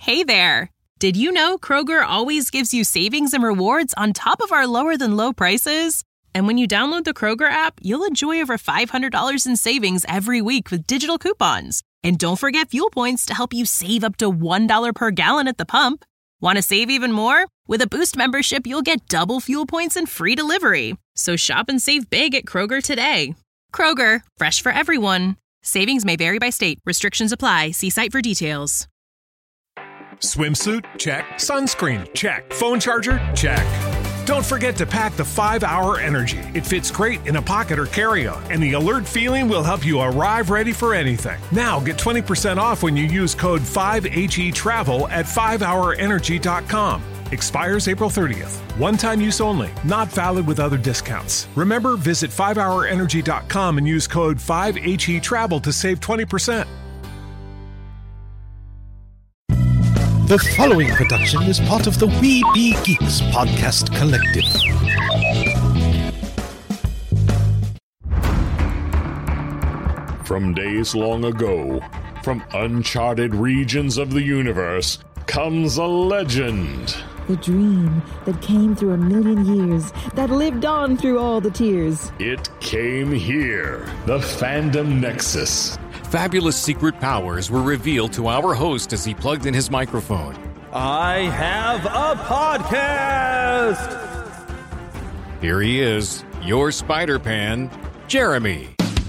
Hey there! Did you know Kroger always gives you savings and rewards on top of our lower-than-low prices? And when you download the Kroger app, you'll enjoy over $500 in savings every week with digital coupons. And don't forget fuel points to help you save up to $1 per gallon at the pump. Want to save even more? With a Boost membership, you'll get double fuel points and free delivery. So shop and save big at Kroger today. Kroger, fresh for everyone. Savings may vary by state. Restrictions apply. See site for details. Swimsuit? Check. Sunscreen? Check. Phone charger? Check. Don't forget to pack the 5-Hour Energy. It fits great in a pocket or carry-on, and the alert feeling will help you arrive ready for anything. Now get 20% off when you use code 5HETRAVEL at 5hourenergy.com. Expires April 30th. One-time use only. Not valid with other discounts. Remember, visit 5hourenergy.com and use code 5HETRAVEL to save 20%. The following production is part of the We Be Geeks podcast collective. From days long ago, from uncharted regions of the universe, comes a legend. The dream that came through a million years, that lived on through all the tears. It came here, the Fandom Nexus. Fabulous secret powers were revealed to our host as he plugged in his microphone. I have a podcast! Here he is, your Spider-Pan, Jeremy.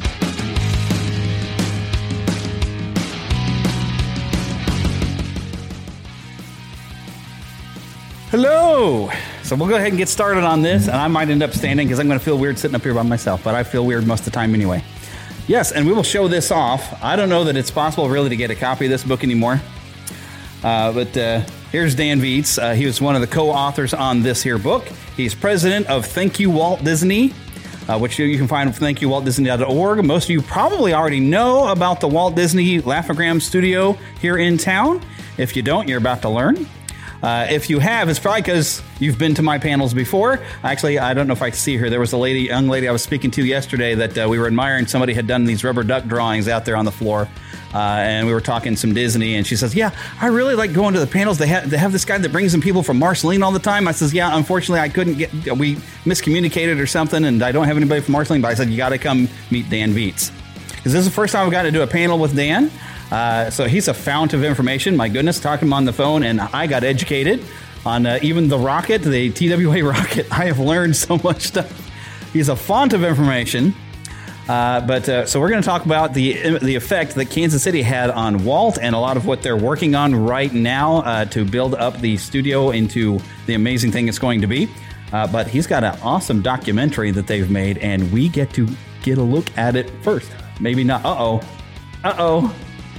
Hello! So we'll go ahead and get started on this, and I might end up standing because I'm going to feel weird sitting up here by myself, but I feel weird most of the time anyway. Yes, and we will show this off. I don't know that it's possible really to get a copy of this book anymore. But here's Dan Viets. He was one of the co-authors on this here book. He's president of Thank You Walt Disney, which you can find at thankyouwaltdisney.org. Most of you probably already know about the Walt Disney Laugh-O-Gram studio here in town. If you don't, you're about to learn. If you have, it's probably because you've been to my panels before. Actually, I don't know if I can see her. There was a young lady I was speaking to yesterday that we were admiring. Somebody had done these rubber duck drawings out there on the floor. And we were talking some Disney, and she says, yeah, I really like going to the panels. They have this guy that brings in people from Marceline all the time. I says, yeah, unfortunately, I couldn't we miscommunicated or something, and I don't have anybody from Marceline, but I said, you got to come meet Dan Viets. Because this is the first time I've got to do a panel with Dan. So he's a fount of information. My goodness, talking to him on the phone, and I got educated on even the rocket, the TWA rocket. I have learned so much stuff. He's a font of information. So we're going to talk about the effect that Kansas City had on Walt and a lot of what they're working on right now to build up the studio into the amazing thing it's going to be. But he's got an awesome documentary that they've made, and we get to get a look at it first. Maybe not. Uh-oh.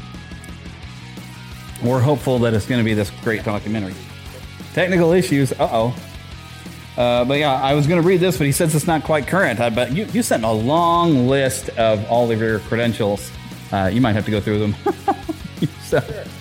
We're hopeful that it's going to be this great documentary. Technical issues. But yeah, I was going to read this, but he says it's not quite current. But you sent a long list of all of your credentials. You might have to go through them. So.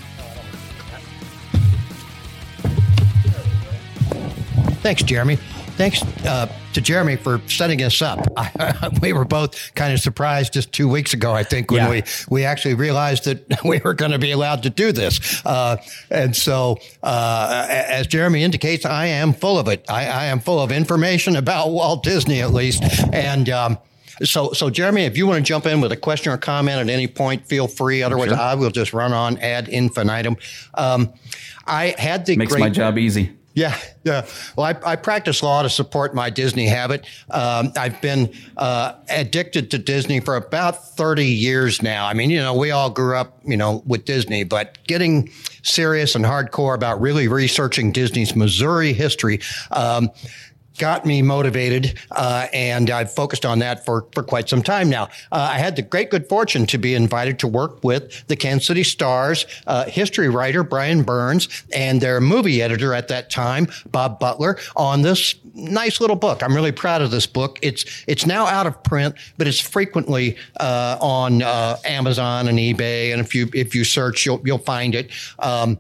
Thanks, Jeremy. Thanks to Jeremy for setting us up. We were both kind of surprised just 2 weeks ago, I think, when we actually realized that we were going to be allowed to do this. And so, as Jeremy indicates, I am full of it. I am full of information about Walt Disney, at least. And so Jeremy, if you want to jump in with a question or comment at any point, feel free. Otherwise, sure. I will just run on ad infinitum. I had the Makes my job easy. Yeah. Well, I practice law to support my Disney habit. I've been addicted to Disney for about 30 years now. I mean, we all grew up, with Disney, but getting serious and hardcore about really researching Disney's Missouri history got me motivated, and I've focused on that for quite some time now. I had the great good fortune to be invited to work with the Kansas City Star's history writer, Brian Burns, and their movie editor at that time, Bob Butler, on this nice little book. I'm really proud of this book. It's now out of print, but it's frequently on Amazon and eBay, and if you search, you'll find it.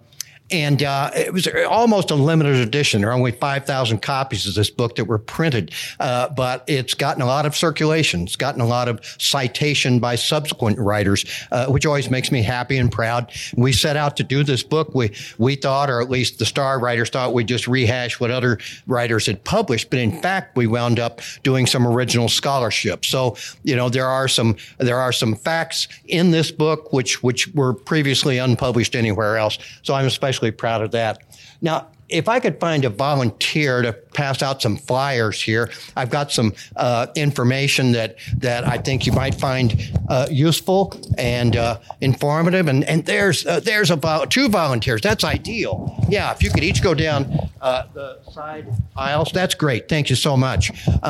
And it was almost a limited edition. There are only 5,000 copies of this book that were printed, but it's gotten a lot of circulation. It's gotten a lot of citation by subsequent writers, which always makes me happy and proud. We set out to do this book. We thought, or at least the star writers thought, we'd just rehash what other writers had published. But in fact, we wound up doing some original scholarship. So, there are some facts in this book which were previously unpublished anywhere else. So I'm especially proud of that. Now, if I could find a volunteer to pass out some flyers here, I've got some information that I think you might find useful and informative. And there's about 2 volunteers. That's ideal. Yeah, if you could each go down the side aisles, that's great. Thank you so much.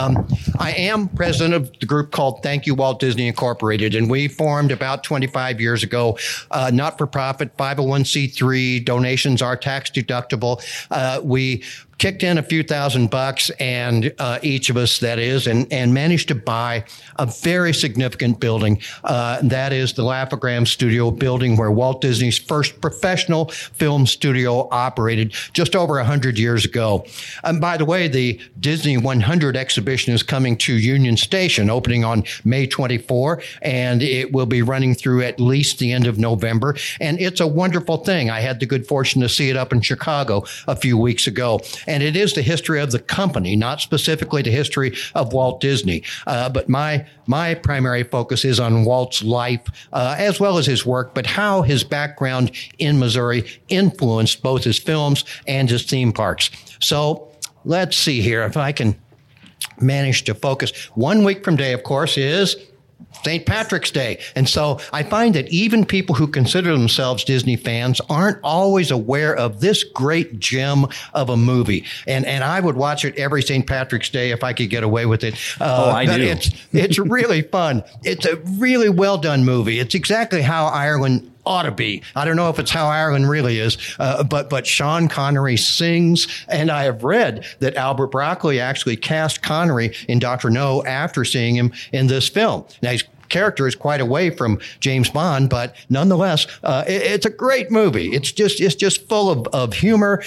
I am president of the group called Thank You Walt Disney Incorporated, and we formed about 25 years ago, not-for-profit, 501c3, donations are tax deductible. We kicked in a few $1,000 and each of us, that is, and managed to buy a very significant building. That is the Laugh-O-Gram Studio building where Walt Disney's first professional film studio operated just over 100 years ago. And by the way, the Disney 100 exhibition is coming to Union Station, opening on May 24, and it will be running through at least the end of November. And it's a wonderful thing. I had the good fortune to see it up in Chicago a few weeks ago. And it is the history of the company, not specifically the history of Walt Disney. But my primary focus is on Walt's life, as well as his work, but how his background in Missouri influenced both his films and his theme parks. So let's see here if I can manage to focus. 1 week from today, of course, is St. Patrick's Day. And so I find that even people who consider themselves Disney fans aren't always aware of this great gem of a movie. And I would watch it every St. Patrick's Day if I could get away with it. I do. It's really fun. It's a really well done movie. It's exactly how Ireland ought to be. I don't know if it's how Ireland really is, but Sean Connery sings, and I have read that Albert Broccoli actually cast Connery in Dr. No after seeing him in this film. Now, his character is quite away from James Bond, but nonetheless, it's a great movie. It's just full of humor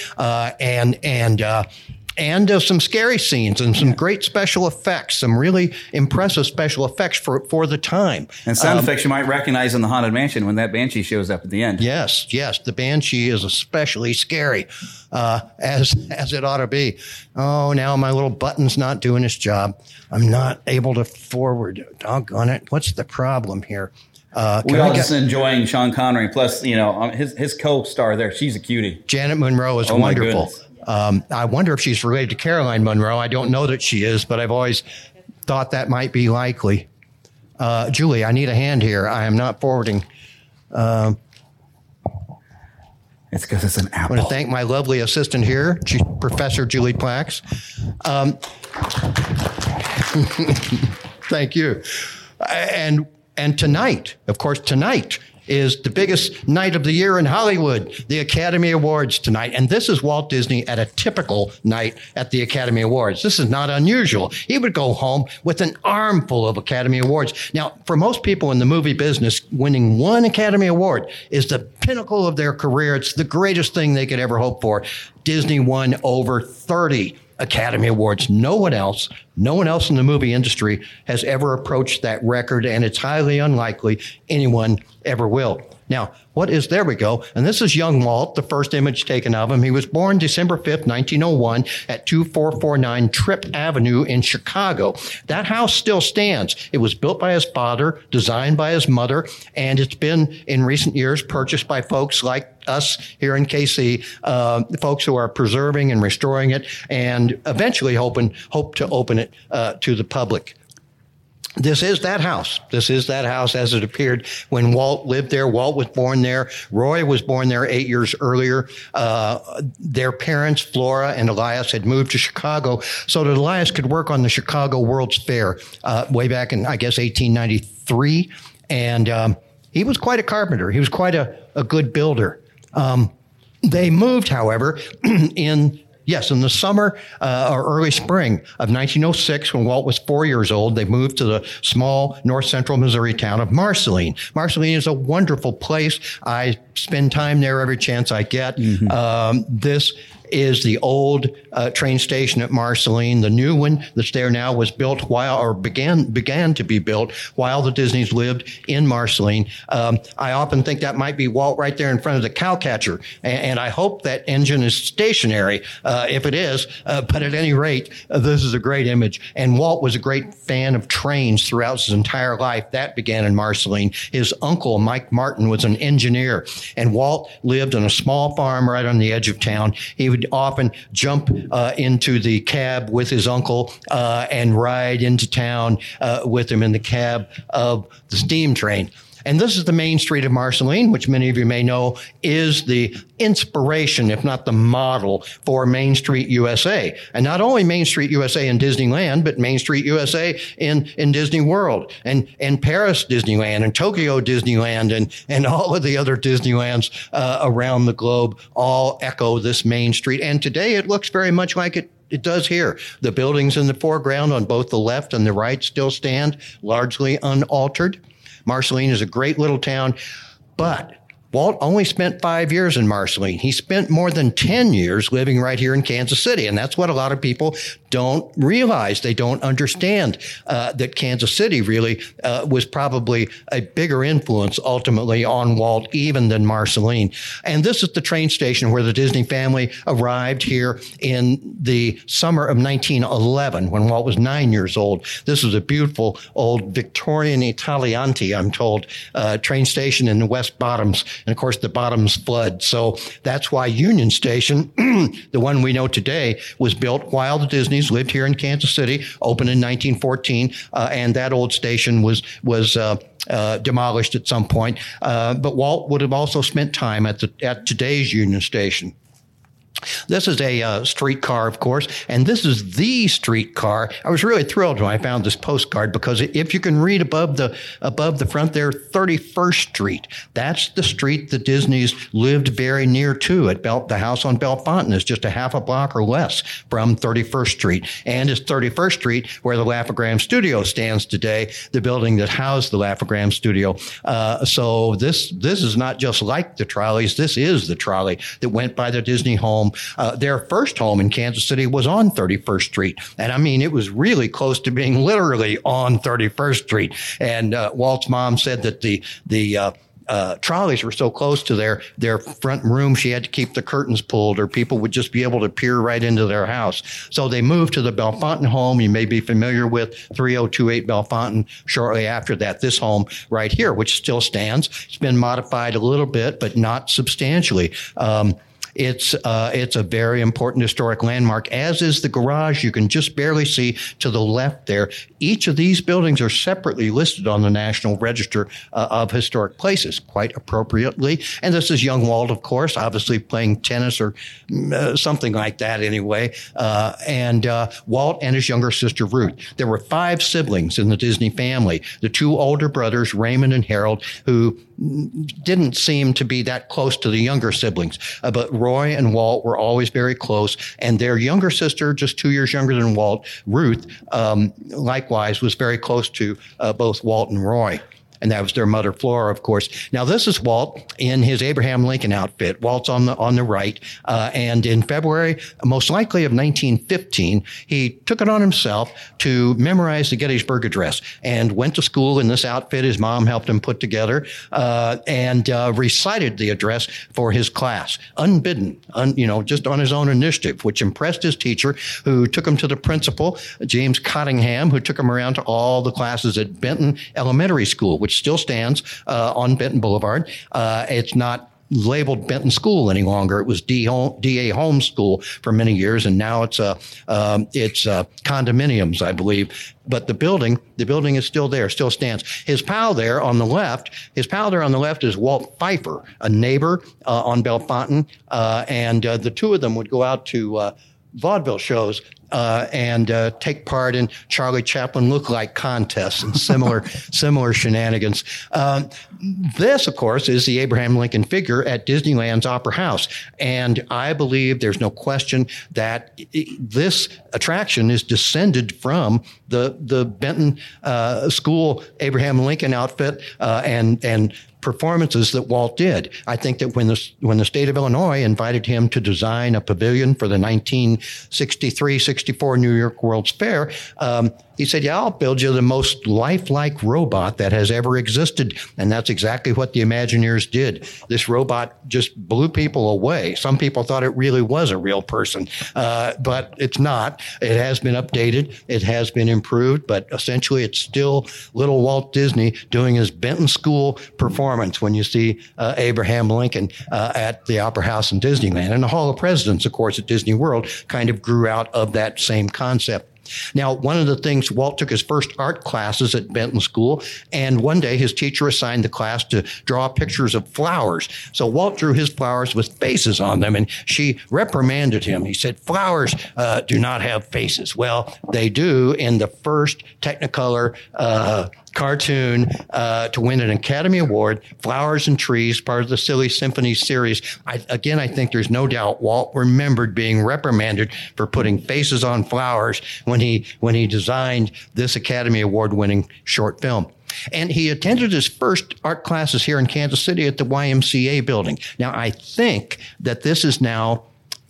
and some scary scenes and some great special effects, some really impressive special effects for the time. And sound effects you might recognize in the Haunted Mansion when that Banshee shows up at the end. Yes. The Banshee is especially scary, as it ought to be. Oh, now my little button's not doing its job. I'm not able to forward. Doggone it. What's the problem here? We're all just enjoying Sean Connery. Plus, his co-star there, she's a cutie. Janet Monroe is wonderful. I wonder if she's related to Caroline Monroe. I don't know that she is, but I've always thought that might be likely. Julie, I need a hand here. I am not forwarding. It's because it's an apple. I want to thank my lovely assistant here, Professor Julie Plax. Thank you. And tonight, of course, is the biggest night of the year in Hollywood, the Academy Awards tonight. And this is Walt Disney at a typical night at the Academy Awards. This is not unusual. He would go home with an armful of Academy Awards. Now, for most people in the movie business, winning one Academy Award is the pinnacle of their career. It's the greatest thing they could ever hope for. Disney won over 30 Academy Awards. No one else in the movie industry has ever approached that record, and it's highly unlikely anyone ever will. Now, there we go. And this is young Walt, the first image taken of him. He was born December 5th, 1901 at 2449 Tripp Avenue in Chicago. That house still stands. It was built by his father, designed by his mother, and it's been in recent years purchased by folks like us here in KC, folks who are preserving and restoring it and eventually hope to open it to the public. This is that house. This is that house as it appeared when Walt lived there. Walt was born there. Roy was born there 8 years earlier. Their parents, Flora and Elias, had moved to Chicago so that Elias could work on the Chicago World's Fair way back in, I guess, 1893. And he was quite a carpenter. He was quite a good builder. They moved, however, in Yes, in the summer or early spring of 1906, when Walt was 4 years old, they moved to the small north central Missouri town of Marceline. Marceline is a wonderful place. I spend time there every chance I get. This is the old train station at Marceline. The new one that's there now was built began to be built while the Disneys lived in Marceline. I often think that might be Walt right there in front of the cowcatcher, and I hope that engine is stationary if it is. But at any rate, this is a great image. And Walt was a great fan of trains throughout his entire life. That began in Marceline. His uncle, Mike Martin, was an engineer, and Walt lived on a small farm right on the edge of town. He would often jump into the cab with his uncle and ride into town with him in the cab of the steam train. And this is the main street of Marceline, which many of you may know is the inspiration, if not the model, for Main Street USA. And not only Main Street USA in Disneyland, but Main Street USA in Disney World and Paris Disneyland and Tokyo Disneyland and all of the other Disneylands around the globe all echo this main street. And today it looks very much like it does here. The buildings in the foreground on both the left and the right still stand largely unaltered. Marceline is a great little town, but Walt only spent 5 years in Marceline. He spent more than 10 years living right here in Kansas City. And that's what a lot of people don't realize. They don't understand that Kansas City really was probably a bigger influence ultimately on Walt even than Marceline. And this is the train station where the Disney family arrived here in the summer of 1911 when Walt was 9 years old. This is a beautiful old Victorian Italianti, I'm told, train station in the West Bottoms. And of course, the bottoms flood. So that's why Union Station, the one we know today, was built while the Disneys lived here in Kansas City, opened in 1914. And that old station was demolished at some point. But Walt would have also spent time at today's Union Station. This is a streetcar, of course, and this is the streetcar. I was really thrilled when I found this postcard because if you can read above the front there, 31st Street. That's the street the Disneys lived very near to. The house on Bellefontaine is just a half a block or less from 31st Street, and it's 31st Street where the Laugh-O-Gram Studio stands today, the building that housed the Laugh-O-Gram Studio. So this is not just like the trolleys. This is the trolley that went by the Disney home. Their first home in Kansas City was on 31st Street. And I mean, it was really close to being literally on 31st Street. And Walt's mom said that the trolleys were so close to their front room, she had to keep the curtains pulled or people would just be able to peer right into their house. So they moved to the Bellefontaine home. You may be familiar with 3028 Bellefontaine shortly after that. This home right here, which still stands. It's been modified a little bit, but not substantially. It's a very important historic landmark, as is the garage. You can just barely see to the left there. Each of these buildings are separately listed on the National Register of Historic Places, quite appropriately. And this is young Walt, of course, obviously playing tennis or something like that anyway. And Walt and his younger sister, Ruth. There were 5 siblings in the Disney family. The 2 older brothers, Raymond and Harold, who didn't seem to be that close to the younger siblings. But Roy and Walt were always very close. And their younger sister, just 2 years younger than Walt, Ruth, likewise was very close to both Walt and Roy. And that was their mother, Flora, of course. Now, this is Walt in his Abraham Lincoln outfit. Walt's on the right. And in February, most likely of 1915, he took it on himself to memorize the Gettysburg Address and went to school in this outfit his mom helped him put together and recited the address for his class, unbidden, just on his own initiative, which impressed his teacher, who took him to the principal, James Cottingham, who took him around to all the classes at Benton Elementary School, which still stands on Benton Boulevard. It's not labeled Benton School any longer. It was D.A. Holmes School for many years, and now it's condominiums, I believe. But the building is still there, still stands. His pal there on the left is Walt Pfeiffer, a neighbor on Bellefontaine, and the two of them would go out to vaudeville shows and take part in Charlie Chaplin lookalike contests and similar shenanigans. This, of course, is the Abraham Lincoln figure at Disneyland's Opera House. And I believe there's no question that this attraction is descended from the Benton School Abraham Lincoln outfit and performances that Walt did. I think that when the state of Illinois invited him to design a pavilion for the 1963-64 New York World's Fair, he said, yeah, I'll build you the most lifelike robot that has ever existed. And that's exactly what the Imagineers did. This robot just blew people away. Some people thought it really was a real person, but it's not. It has been updated. It has been improved, but essentially it's still little Walt Disney doing his Benton School performance when you see Abraham Lincoln at the Opera House in Disneyland. And the Hall of Presidents, of course, at Disney World kind of grew out of that same concept. Now, one of the things, Walt took his first art classes at Benton School, and one day his teacher assigned the class to draw pictures of flowers. So Walt drew his flowers with faces on them, and she reprimanded him. He said, flowers do not have faces. Well, they do in the first Technicolor cartoon to win an Academy Award, Flowers and Trees, part of the Silly Symphony series. I think there's no doubt Walt remembered being reprimanded for putting faces on flowers when he designed this Academy Award winning short film. And he attended his first art classes here in Kansas City at the YMCA building. Now, I think that this is now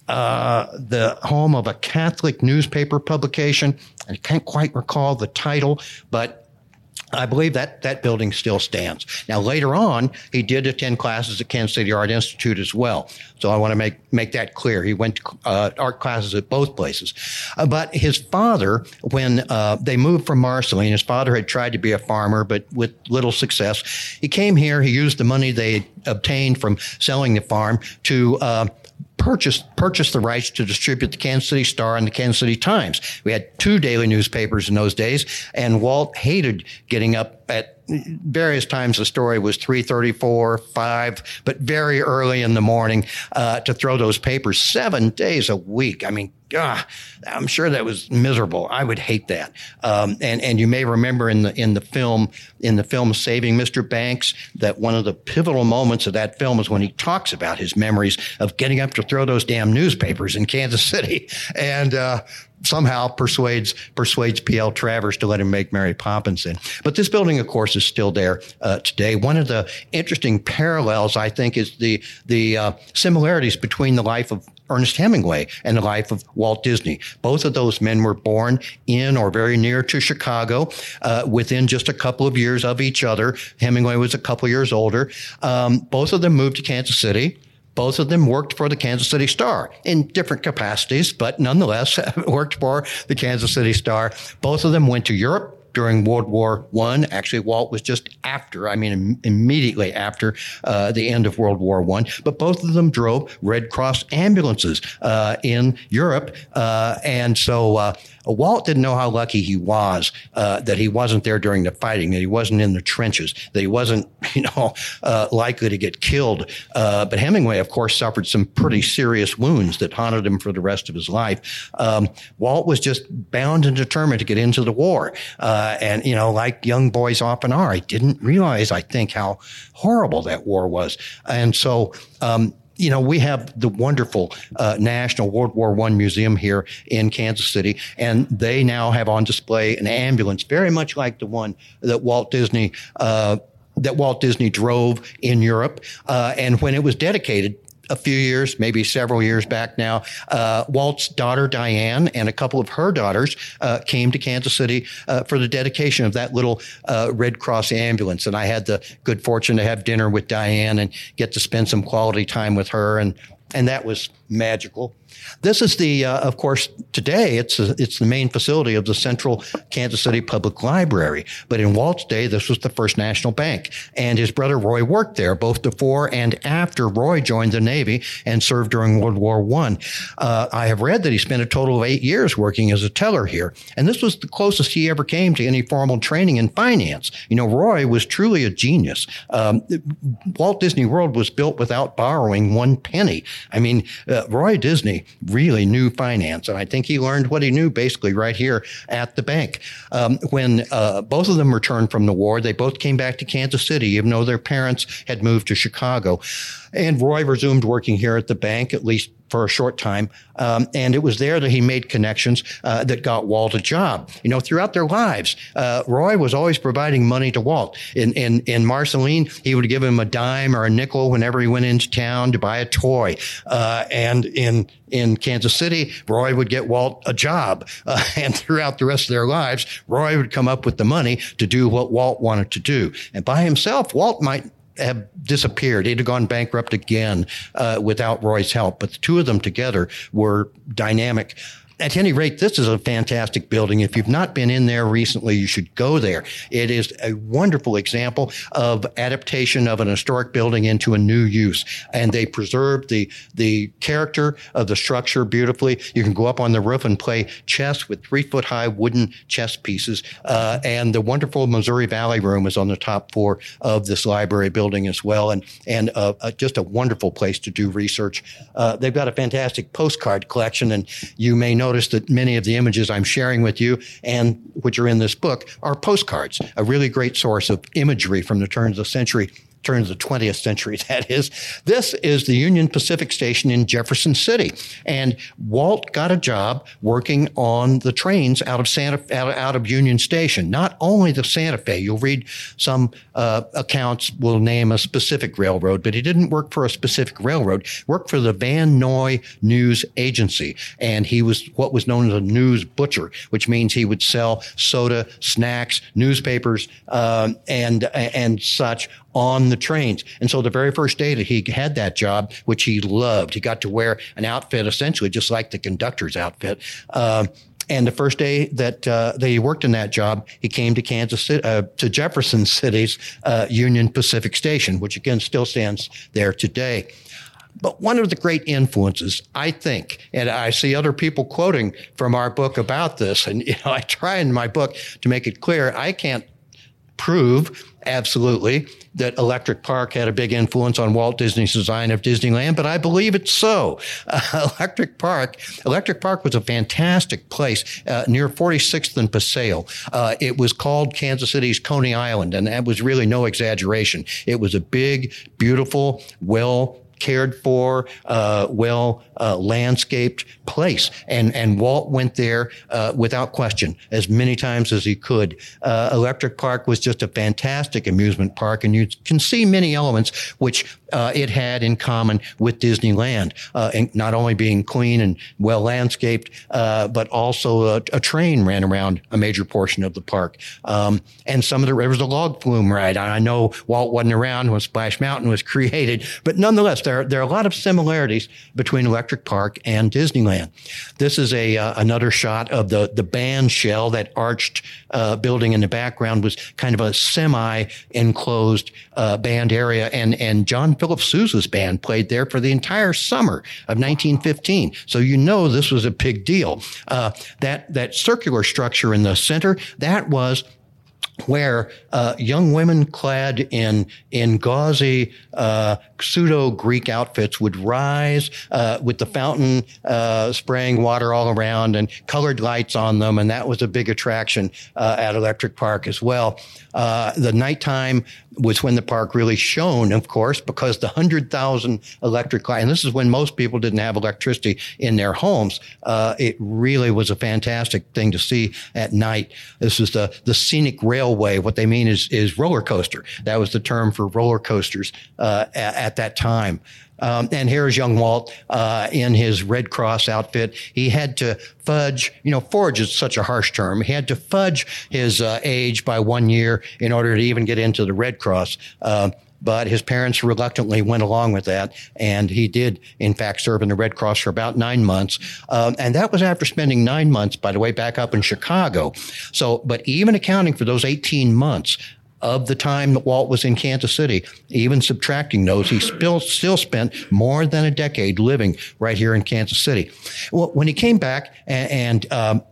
the home of a Catholic newspaper publication. I can't quite recall the title, but I believe that building still stands. Now, later on, he did attend classes at Kansas City Art Institute as well. So I want to make that clear. He went to art classes at both places. But his father, when they moved from Marceline, his father had tried to be a farmer, but with little success. He came here. He used the money they obtained from selling the farm to purchase the rights to distribute the Kansas City Star and the Kansas City Times. We had two daily newspapers in those days, and Walt hated getting up at various times. The story was 3:34, 5, but very early in the morning to throw those papers 7 days a week. I mean, I'm sure that was miserable. I would hate that. And you may remember in the film Saving Mr. Banks, that one of the pivotal moments of that film is when he talks about his memories of getting up to throw those damn newspapers in Kansas City, and somehow persuades P.L. Travers to let him make Mary Poppins in. But this building, of course, is still there today. One of the interesting parallels, I think, is the similarities between the life of Ernest Hemingway and the life of Walt Disney. Both of those men were born in or very near to Chicago, within just a couple of years of each other. Hemingway was a couple years older. Both of them moved to Kansas City. Both of them worked for the Kansas City Star in different capacities, but nonetheless worked for the Kansas City Star. Both of them went to Europe during World War I. Actually, Walt was just immediately after the end of World War I. But both of them drove Red Cross ambulances in Europe. And so Walt didn't know how lucky he was that he wasn't there during the fighting, that he wasn't in the trenches, that he wasn't, likely to get killed. But Hemingway, of course, suffered some pretty serious wounds that haunted him for the rest of his life. Walt was just bound and determined to get into the war. And like young boys often are, I didn't realize, I think, how horrible that war was. And so, we have the wonderful National World War I Museum here in Kansas City, and they now have on display an ambulance very much like the one that Walt Disney drove in Europe. And when it was dedicated a few years, maybe several years back now, Walt's daughter, Diane, and a couple of her daughters came to Kansas City for the dedication of that little Red Cross ambulance. And I had the good fortune to have dinner with Diane and get to spend some quality time with her. And that was magical. This is of course, today it's the main facility of the Central Kansas City Public Library. But in Walt's day, this was the First National Bank. And his brother Roy worked there both before and after Roy joined the Navy and served during World War I. I have read that he spent a total of 8 years working as a teller here. And this was the closest he ever came to any formal training in finance. Roy was truly a genius. Walt Disney World was built without borrowing one penny. I mean, Roy Disney Disney really knew finance. And I think he learned what he knew basically right here at the bank. When both of them returned from the war, they both came back to Kansas City, even though their parents had moved to Chicago. And Roy resumed working here at the bank, at least for a short time. And it was there that he made connections that got Walt a job. Throughout their lives, Roy was always providing money to Walt. In Marceline, he would give him a dime or a nickel whenever he went into town to buy a toy. And in Kansas City, Roy would get Walt a job. And throughout the rest of their lives, Roy would come up with the money to do what Walt wanted to do. And by himself, Walt might have disappeared. He'd have gone bankrupt again without Roy's help. But the two of them together were dynamic. At any rate, this is a fantastic building. If you've not been in there recently, you should go there. It is a wonderful example of adaptation of an historic building into a new use. And they preserved the character of the structure beautifully. You can go up on the roof and play chess with 3-foot-high wooden chess pieces. And the wonderful Missouri Valley Room is on the top floor of this library building as well. And just a wonderful place to do research. They've got a fantastic postcard collection, and you may notice that many of the images I'm sharing with you and which are in this book are postcards, a really great source of imagery from the turn of the 20th century, that is. This is the Union Pacific Station in Jefferson City. And Walt got a job working on the trains out of Union Station. Not only the Santa Fe, you'll read some accounts will name a specific railroad, but he didn't work for a specific railroad. He worked for the Van Noy News Agency. And he was what was known as a news butcher, which means he would sell soda, snacks, newspapers, and such on the trains. And so the very first day that he had that job, which he loved, he got to wear an outfit essentially just like the conductor's outfit. And the first day that he worked in that job, he came to to Jefferson City's Union Pacific Station, which again still stands there today. But one of the great influences, I think, and I see other people quoting from our book about this, and I try in my book to make it clear, I can't prove absolutely that Electric Park had a big influence on Walt Disney's design of Disneyland, but I believe it's so. Electric Park was a fantastic place near 46th and Paseo. It was called Kansas City's Coney Island, and that was really no exaggeration. It was a big, beautiful, well cared for, landscaped place. And Walt went there without question as many times as he could. Electric Park was just a fantastic amusement park, and you can see many elements which it had in common with Disneyland, and not only being clean and well landscaped, but also a train ran around a major portion of the park. And there was a log flume ride. I know Walt wasn't around when Splash Mountain was created, but nonetheless, there are a lot of similarities between Electric Park and Disneyland. This is another shot of the band shell. That arched building in the background was kind of a semi-enclosed band area, and John Philip Sousa's band played there for the entire summer of 1915. So this was a big deal. That circular structure in the center, that was where young women clad in gauzy pseudo-Greek outfits would rise with the fountain spraying water all around and colored lights on them, and that was a big attraction at Electric Park as well. The nighttime was when the park really shone, of course, because the 100,000 electric lights, and this is when most people didn't have electricity in their homes. It really was a fantastic thing to see at night. This is the scenic railway. What they mean is roller coaster. That was the term for roller coasters at that time. And here's young Walt in his Red Cross outfit. He had to fudge, forge is such a harsh term. He had to fudge his age by 1 year in order to even get into the Red Cross. But his parents reluctantly went along with that, and he did, in fact, serve in the Red Cross for about 9 months. And that was after spending 9 months, by the way, back up in Chicago. So, but even accounting for those 18 months, of the time that Walt was in Kansas City. Even subtracting those, he still spent more than a decade living right here in Kansas City. Well, when he came back and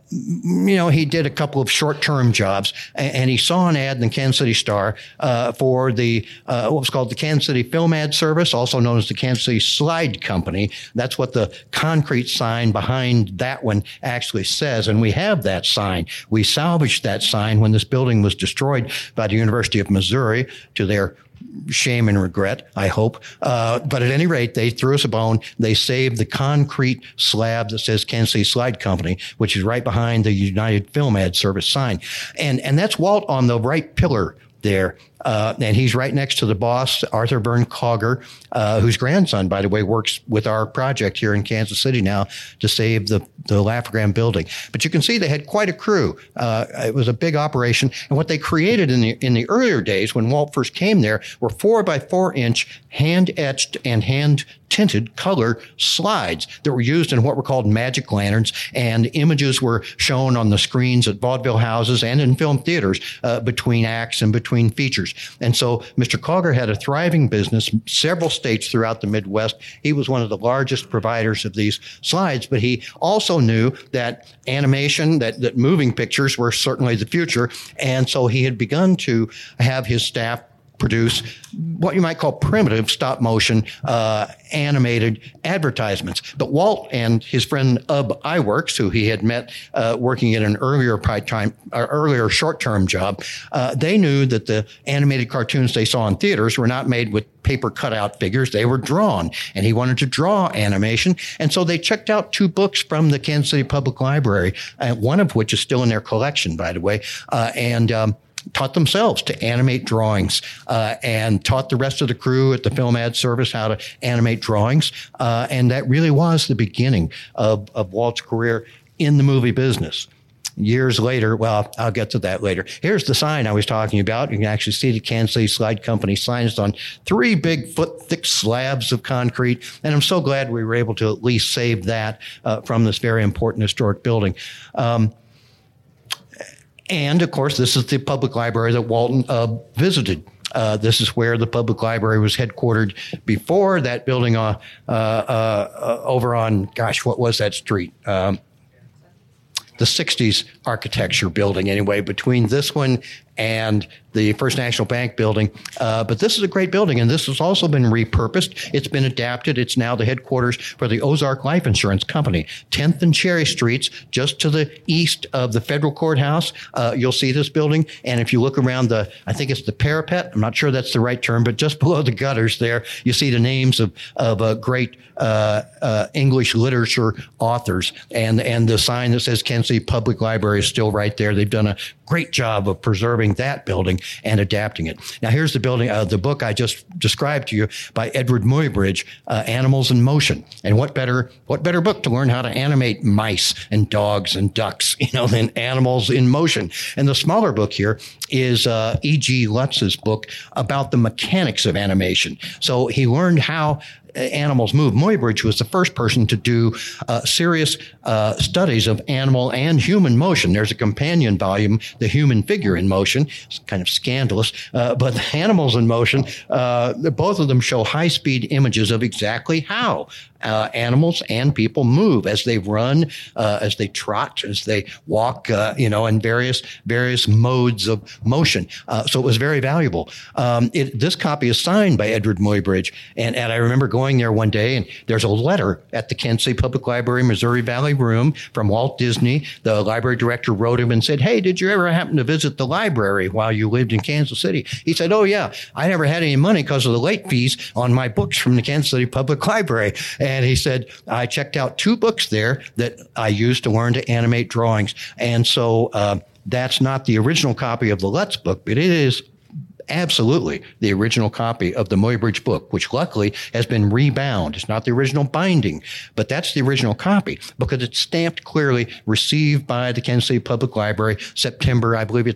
he did a couple of short-term jobs, and he saw an ad in the Kansas City Star for the what was called the Kansas City Film Ad Service, also known as the Kansas City Slide Company. That's what the concrete sign behind that one actually says, and we have that sign. We salvaged that sign when this building was destroyed by the University of Missouri, to their shame and regret, I hope. But at any rate, they threw us a bone. They saved the concrete slab that says Kansas City Slide Company, which is right behind the United Film Ad Service sign. And that's Walt on the right pillar there. And he's right next to the boss, Arthur Byrne Cogger, whose grandson, by the way, works with our project here in Kansas City now to save the Laugh-O-Gram building. But you can see they had quite a crew. It was a big operation. And what they created in the earlier days when Walt first came there were 4 by 4 inch hand-etched and hand-tinted color slides that were used in what were called magic lanterns, and images were shown on the screens at vaudeville houses and in film theaters between acts and between features. And so Mr. Cogger had a thriving business, several states throughout the Midwest. He was one of the largest providers of these slides, but he also knew that animation, that moving pictures were certainly the future. And so he had begun to have his staff produce what you might call primitive stop motion animated advertisements. But Walt and his friend Ub Iwerks, who he had met working at an earlier short-term job, they knew that the animated cartoons they saw in theaters were not made with paper cutout figures. They were drawn, and he wanted to draw animation. And so they checked out 2 books from the Kansas City Public Library, one of which is still in their collection, by the way, and taught themselves to animate drawings, and taught the rest of the crew at the Film Ad Service how to animate drawings. And that really was the beginning of Walt's career in the movie business. Years later, well, I'll get to that later. Here's the sign I was talking about. You can actually see the Kansas City Slide Company signs on 3 big foot-thick slabs of concrete. And I'm so glad we were able to at least save that from this very important historic building. And, of course, this is the public library that Walton visited. This is where the public library was headquartered before. That building over on, gosh, what was that street? The 60s architecture building, anyway, between this one and the First National Bank building. But this is a great building, and this has also been repurposed. It's been adapted. It's now the headquarters for the Ozark Life Insurance Company. 10th and Cherry Streets, just to the east of the federal courthouse. You'll see this building. And if you look around I think it's the parapet, I'm not sure that's the right term, but just below the gutters there, you see the names of great English literature authors. And the sign that says Kansas City Public Library is still right there. They've done a great job of preserving that building and adapting it. Now, here's the building, the book I just described to you by Edward Muybridge, Animals in Motion. And what better book to learn how to animate mice and dogs and ducks, than Animals in Motion. And the smaller book here is E.G. Lutz's book about the mechanics of animation. So he learned how animals move. Muybridge was the first person to do serious studies of animal and human motion. There's a companion volume, The Human Figure in Motion. It's kind of scandalous, but the Animals in Motion, both of them show high-speed images of exactly how animals and people move as they run, as they trot, as they walk, in various modes of motion. So it was very valuable. This copy is signed by Edward Muybridge, and I remember going there one day, and there's a letter at the Kansas City Public Library, Missouri Valley Room from Walt Disney. The library director wrote him and said, "Hey, did you ever happen to visit the library while you lived in Kansas City?" He said, "Oh, yeah, I never had any money because of the late fees on my books from the Kansas City Public Library." And he said, "I checked out 2 books there that I used to learn to animate drawings." And so that's not the original copy of the Lutz book, but it is absolutely the original copy of the Muybridge book, which luckily has been rebound. It's not the original binding, but that's the original copy because it's stamped clearly, received by the Kansas City Public Library, September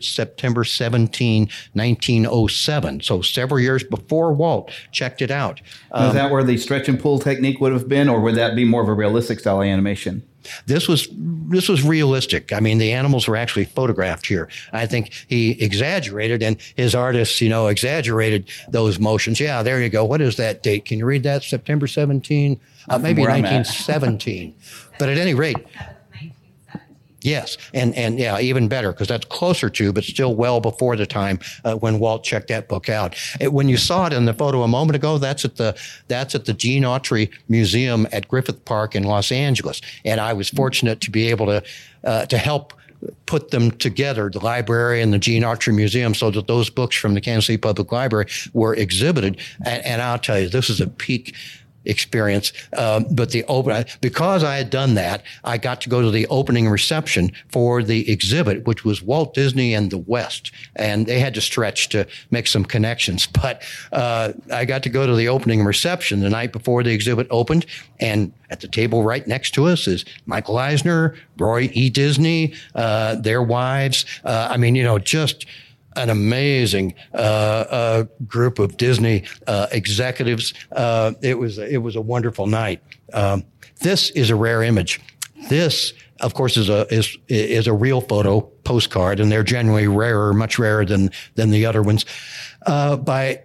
17, 1907. So several years before Walt checked it out. Is that where the stretch and pull technique would have been, or would that be more of a realistic style animation? This was realistic. I mean, the animals were actually photographed here. I think he exaggerated, and his artists, exaggerated those motions. Yeah, there you go. What is that date? Can you read that? September 17, maybe 1917. But at any rate, yes, and yeah, even better, because that's closer to, but still well before the time when Walt checked that book out. When you saw it in the photo a moment ago, that's at the Gene Autry Museum at Griffith Park in Los Angeles, and I was fortunate to be able to help put them together, the library and the Gene Autry Museum, so that those books from the Kansas City Public Library were exhibited. And I'll tell you, this is a peak experience. But because I had done that, I got to go to the opening reception for the exhibit, which was Walt Disney and the West. And they had to stretch to make some connections. But I got to go to the opening reception the night before the exhibit opened. And at the table right next to us is Michael Eisner, Roy E. Disney, their wives. Just an amazing group of Disney executives. It was a wonderful night. This is a rare image. This, of course, is a real photo postcard, and they're generally rarer, much rarer than the other ones. By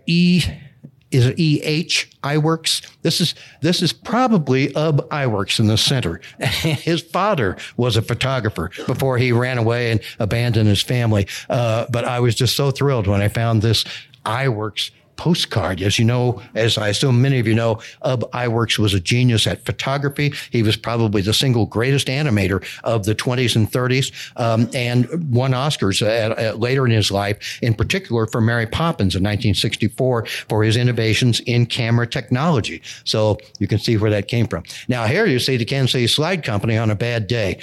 E.H. Iwerks. This is probably Ub Iwerks in the center. His father was a photographer before he ran away and abandoned his family. But I was just so thrilled when I found this Iwerks postcard. As you know, as I assume many of you know, Ub Iwerks was a genius at photography. He was probably the single greatest animator of the 20s and 30s, and won Oscars later in his life, in particular for Mary Poppins in 1964 for his innovations in camera technology. So you can see where that came from. Now here you see the Kansas City Slide Company on a bad day.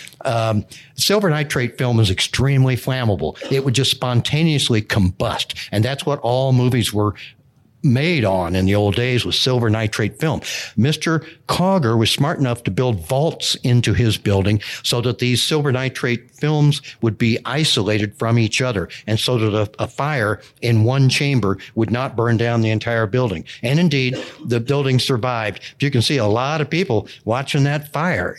Silver nitrate film is extremely flammable. It would just spontaneously combust, and that's what all movies were made on in the old days, was silver nitrate film. Mr. Cogger was smart enough to build vaults into his building so that these silver nitrate films would be isolated from each other, and so that a fire in one chamber would not burn down the entire building. And indeed, the building survived. You can see a lot of people watching that fire.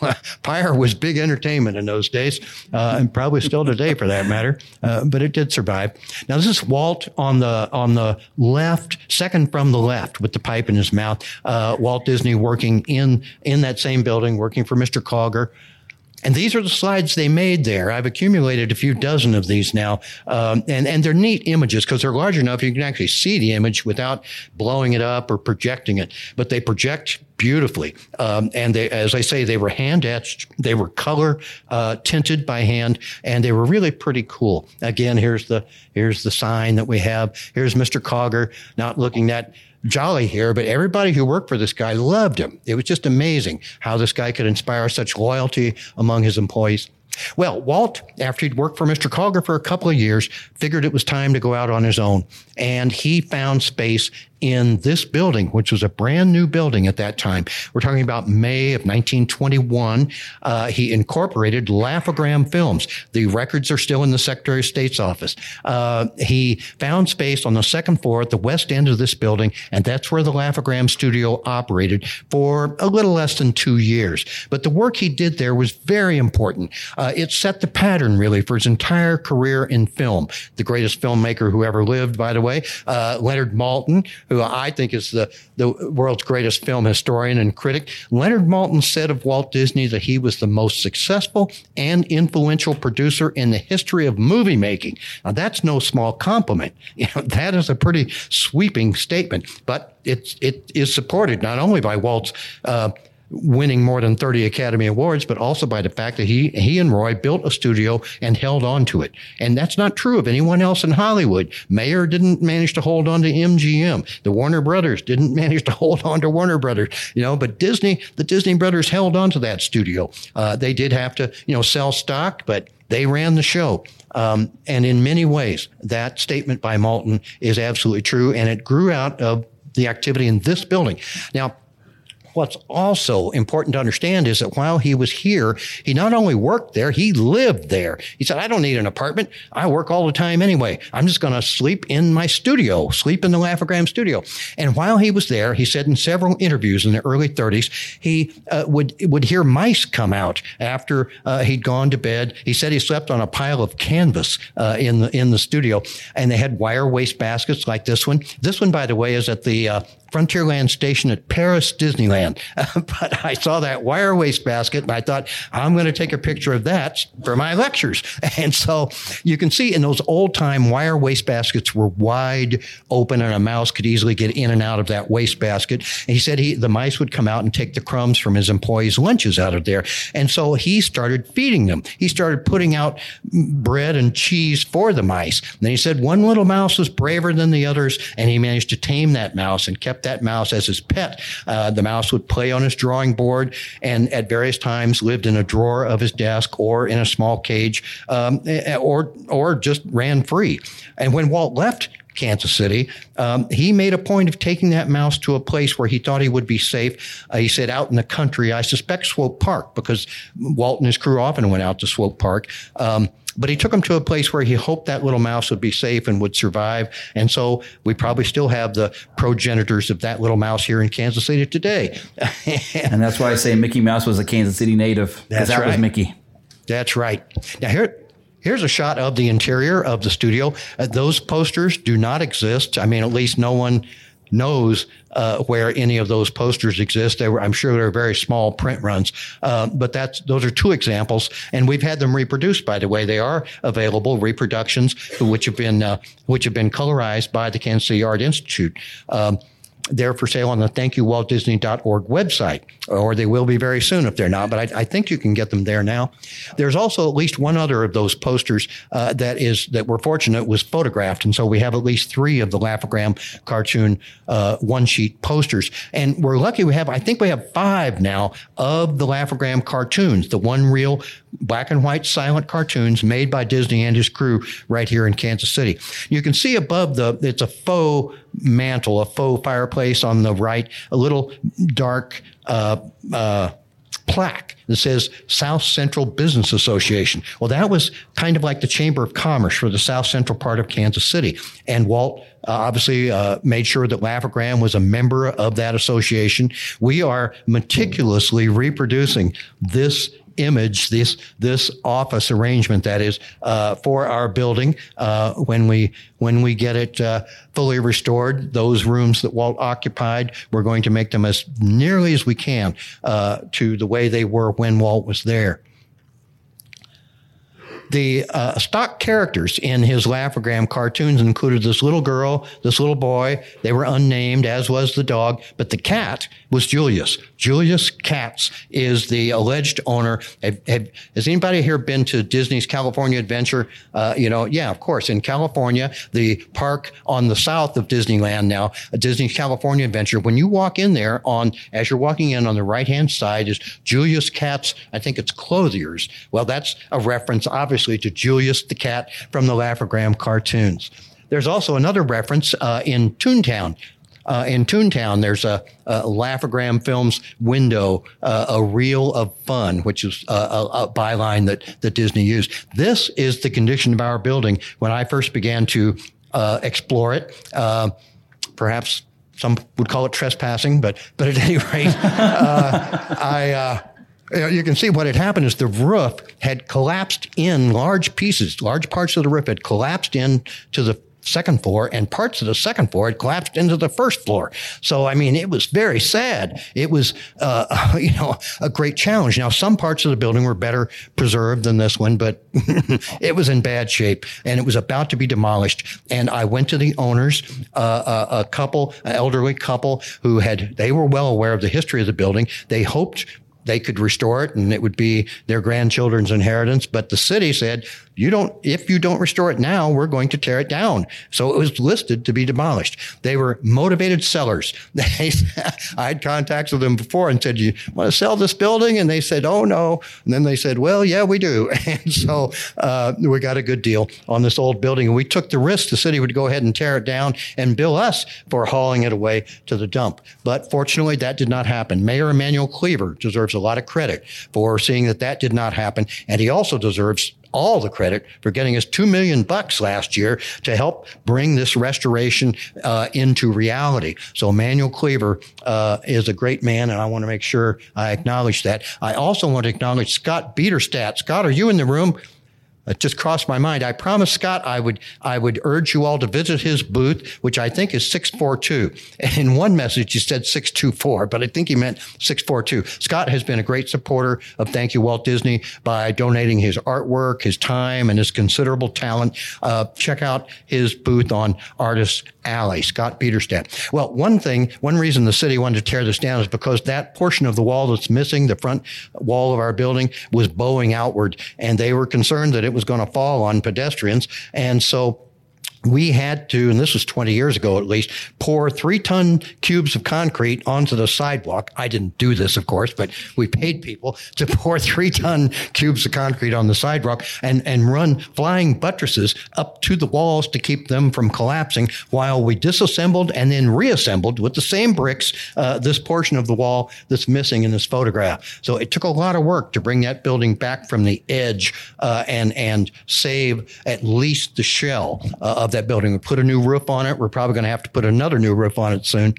Fire was big entertainment in those days, and probably still today for that matter. But it did survive. Now this is Walt on the left, second from the left, with the pipe in his mouth. Walt Disney working in that same building, working for Mr. Cogger. And these are the slides they made there. I've accumulated a few dozen of these now. And they're neat images because they're large enough you can actually see the image without blowing it up or projecting it. But they project beautifully. And they, as I say, they were hand etched. They were color tinted by hand, and they were really pretty cool. Again, here's the sign that we have. Here's Mr. Cogger, not looking that jolly here, but everybody who worked for this guy loved him. It was just amazing how this guy could inspire such loyalty among his employees. Well, Walt, after he'd worked for Mr. Cogger for a couple of years, figured it was time to go out on his own. And he found space in this building, which was a brand new building at that time. We're talking about May of 1921. He incorporated Laugh-O-Gram Films. The records are still in the Secretary of State's office. He found space on the second floor at the west end of this building, and that's where the Laugh-O-Gram studio operated for a little less than 2 years. But the work he did there was very important. It set the pattern, really, for his entire career in film. The greatest filmmaker who ever lived, by the way, Leonard Maltin, who I think is the world's greatest film historian and critic. Leonard Maltin said of Walt Disney that he was the most successful and influential producer in the history of movie making. Now, that's no small compliment. That is a pretty sweeping statement, but it is supported not only by Walt's winning more than 30 Academy Awards, but also by the fact that he and Roy built a studio and held on to it. And that's not true of anyone else in Hollywood. Mayer didn't manage to hold on to MGM. The Warner Brothers didn't manage to hold on to Warner Brothers, but the Disney brothers held on to that studio. They did have to, sell stock, but they ran the show. And in many ways, that statement by Maltin is absolutely true. And it grew out of the activity in this building. Now, what's also important to understand is that while he was here, he not only worked there, he lived there. He said, I don't need an apartment. I work all the time anyway. I'm just going to sleep in my studio, sleep in the Laugh-O-Gram studio. And while he was there, he said in several interviews in the early 30s, he would hear mice come out after he'd gone to bed. He said he slept on a pile of canvas in the studio, and they had wire waste baskets like this one. This one, by the way, is at the Frontierland station at Paris Disneyland. But I saw that wire waste basket and I thought, I'm going to take a picture of that for my lectures. And so you can see in those old time wire waste baskets were wide open and a mouse could easily get in and out of that waste basket. And he said the mice would come out and take the crumbs from his employees' lunches out of there. And so he started feeding them. He started putting out bread and cheese for the mice. And then he said one little mouse was braver than the others, and he managed to tame that mouse and kept that mouse as his pet. The mouse would play on his drawing board and at various times lived in a drawer of his desk or in a small cage, or just ran free. And when Walt left Kansas City, he made a point of taking that mouse to a place where he thought he would be safe. He said out in the country, I suspect Swope Park, because Walt and his crew often went out to Swope Park. But he took him to a place where he hoped that little mouse would be safe and would survive. And so we probably still have the progenitors of that little mouse here in Kansas City today. And that's why I say Mickey Mouse was a Kansas City native. That's that right. was Mickey. That's right. Now here's a shot of the interior of the studio. Those posters do not exist. I mean, at least no one knows where any of those posters exist. I'm sure they're very small print runs, but those are two examples, and we've had them reproduced. By the way, they are available reproductions which have been colorized by the Kansas City Art Institute. They're for sale on the thankyouwaltdisney.org website, or they will be very soon if they're not, but I think you can get them there now. There's also at least one other of those posters that we're fortunate was photographed, and so we have at least 3 of the Laugh-O-Gram cartoon one-sheet posters. And we're lucky I think we have 5 now of the Laugh-O-Gram cartoons, the one-reel black and white silent cartoons made by Disney and his crew right here in Kansas City. You can see above it's a faux mantle, a faux fireplace on the right, a little dark plaque that says South Central Business Association. Well, that was kind of like the Chamber of Commerce for the South Central part of Kansas City. And Walt obviously made sure that Laugh-O-Gram was a member of that association. We are meticulously reproducing this image, this office arrangement, that is, for our building. When we get it fully restored, those rooms that Walt occupied, we're going to make them as nearly as we can to the way they were when Walt was there. The stock characters in his Laugh-O-Gram cartoons included this little girl, this little boy. They were unnamed, as was the dog, but the cat was Julius. Julius Katz is the alleged owner. Has anybody here been to Disney's California Adventure? Yeah, of course. In California, the park on the south of Disneyland now, Disney's California Adventure, when you walk in there, as you're walking in on the right-hand side is Julius Katz, I think it's Clothiers. Well, that's a reference, obviously, to Julius the cat from the Laugh-O-Gram cartoons. There's also another reference in Toontown. In Toontown, there's a Laugh-O-Gram Films window, a reel of fun, which is a byline that Disney used. This is the condition of our building when I first began to explore it. Perhaps some would call it trespassing, but at any rate, you can see what had happened is the roof had collapsed in large pieces. Large parts of the roof had collapsed in to the second floor, and parts of the second floor had collapsed into the first floor. So, I mean, it was very sad. It was, a great challenge. Now, some parts of the building were better preserved than this one, but it was in bad shape, and it was about to be demolished. And I went to the owners, an elderly couple they were well aware of the history of the building. They hoped they could restore it and it would be their grandchildren's inheritance. But the city said, if you don't restore it now, we're going to tear it down. So it was listed to be demolished. They were motivated sellers. I had contacts with them before and said, you want to sell this building? And they said, oh, no. And then they said, well, yeah, we do. And so we got a good deal on this old building. And we took the risk the city would go ahead and tear it down and bill us for hauling it away to the dump. But fortunately, that did not happen. Mayor Emanuel Cleaver deserves a lot of credit for seeing that did not happen. And he also deserves all the credit for getting us $2 million last year to help bring this restoration into reality. So Emanuel Cleaver is a great man, and I want to make sure I acknowledge that. I also want to acknowledge Scott Biederstadt. Scott, are you in the room? It just crossed my mind. I promised Scott I would urge you all to visit his booth, which I think is 642. In one message, he said 624, but I think he meant 642. Scott has been a great supporter of Thank You, Walt Disney, by donating his artwork, his time, and his considerable talent. Check out his booth on Artist Alley, Scott Biederstadt. Well, one reason the city wanted to tear this down is because that portion of the wall that's missing, the front wall of our building, was bowing outward, and they were concerned that it was going to fall on pedestrians. And so we had to, and this was 20 years ago at least, pour 3-ton cubes of concrete onto the sidewalk. I didn't do this, of course, but we paid people to pour 3-ton cubes of concrete on the sidewalk and run flying buttresses up to the walls to keep them from collapsing while we disassembled and then reassembled with the same bricks this portion of the wall that's missing in this photograph. So it took a lot of work to bring that building back from the edge and save at least the shell of that building. We put a new roof on it. We're probably going to have to put another new roof on it soon.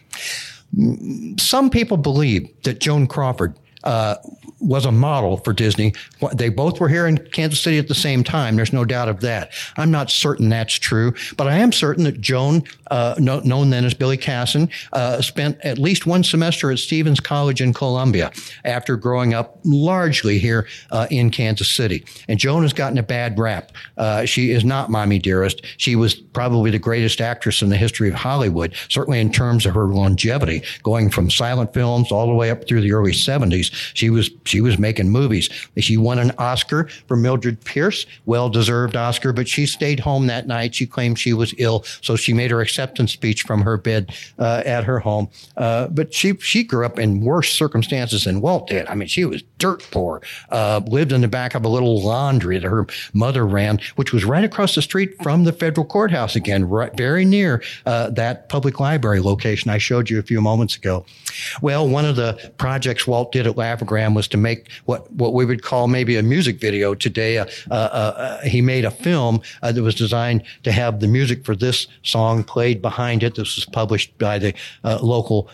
Some people believe that Joan Crawford was a model for Disney. They both were here in Kansas City at the same time. There's no doubt of that. I'm not certain that's true, but I am certain that Joan, known then as Billy Casson, spent at least one semester at Stevens College in Columbia after growing up largely here in Kansas City. And Joan has gotten a bad rap. She is not Mommy Dearest. She was probably the greatest actress in the history of Hollywood, certainly in terms of her longevity, going from silent films all the way up through the early 70s. She was making movies. She won an Oscar for Mildred Pierce, well-deserved Oscar, but she stayed home that night. She claimed she was ill, so she made her acceptance speech from her bed at her home. But she grew up in worse circumstances than Walt did. I mean, she was dirt poor, lived in the back of a little laundry that her mother ran, which was right across the street from the federal courthouse again, right, very near that public library location I showed you a few moments ago. Well, one of the projects Walt did at Laugh-O-Gram was to make what we would call maybe a music video today. He made a film that was designed to have the music for this song played behind it. This was published by the local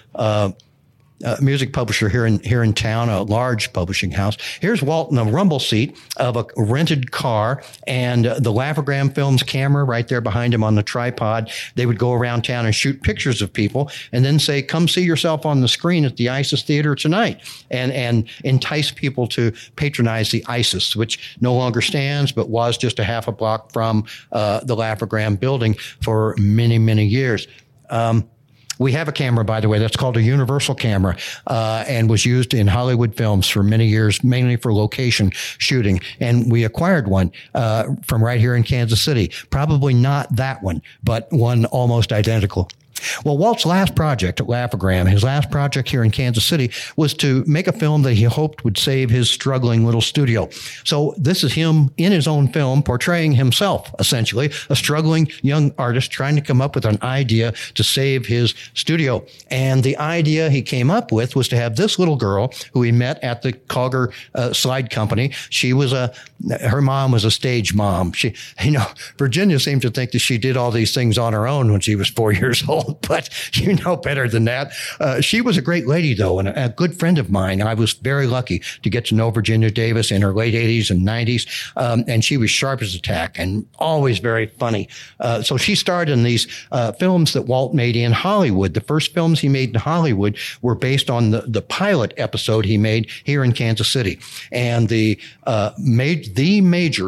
music publisher here in town, a large publishing house. Here's Walt in a rumble seat of a rented car and the Laugh-O-Gram Films camera right there behind him on the tripod. They would go around town and shoot pictures of people and then say, come see yourself on the screen at the Isis Theater tonight, and entice people to patronize the Isis, which no longer stands, but was just a half a block from the Laugh-O-Gram building for many, many years. We have a camera, by the way, that's called a Universal camera, and was used in Hollywood films for many years, mainly for location shooting. And we acquired one from right here in Kansas City. Probably not that one, but one almost identical. Well, Walt's last project at Laugh-O-Gram, his last project here in Kansas City, was to make a film that he hoped would save his struggling little studio. So this is him in his own film portraying himself, essentially, a struggling young artist trying to come up with an idea to save his studio. And the idea he came up with was to have this little girl who he met at the Cogger Slide Company. Her mom was a stage mom. Virginia seemed to think that she did all these things on her own when she was 4 years old. But you know better than that. She was a great lady, though, and a good friend of mine. I was very lucky to get to know Virginia Davis in her late 80s and 90s, and she was sharp as a tack and always very funny. So she starred in these films that Walt made in Hollywood. The first films he made in Hollywood were based on the pilot episode he made here in Kansas City. And the major